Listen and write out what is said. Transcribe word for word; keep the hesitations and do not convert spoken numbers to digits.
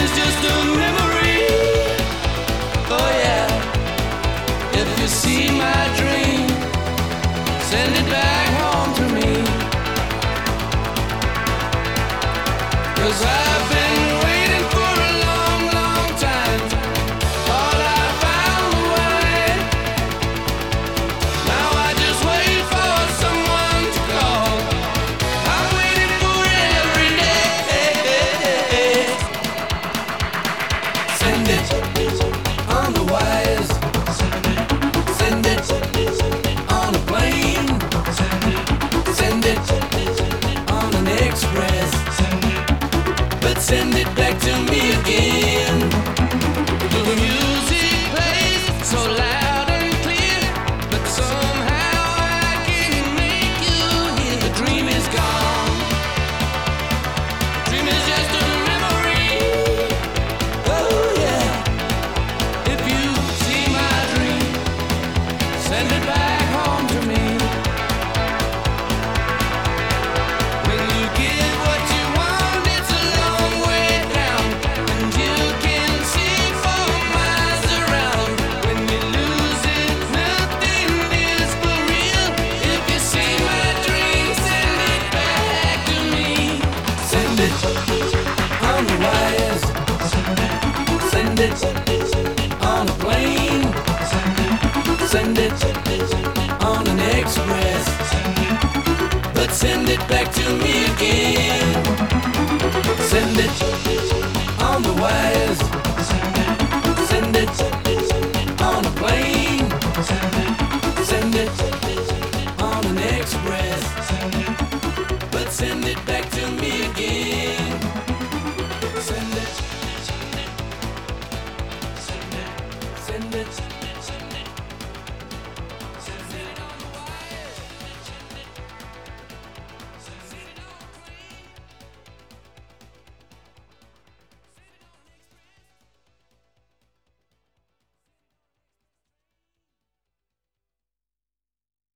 is just a memory. Oh yeah. If you see my dream, send it back home to me. 'Cause I've been waiting for a long, long time. All I found was now I just wait for someone to call. I'm waiting for it every day. Send it on the wires. Send it on a plane. Send it on an express. But send it back to me again. The music plays so loud and clear, but somehow I can't make you hear. The dream is gone. The dream is just a memory. Oh yeah. If you see my dream, send it back home to me. When you get what you want, it's a long way down, and you can see for miles around. When you lose it, nothing is for real. If you see my dream, send it back to me. Send it on the wires. Send it on a plane. Send it on an express. But send it back to me again. Send it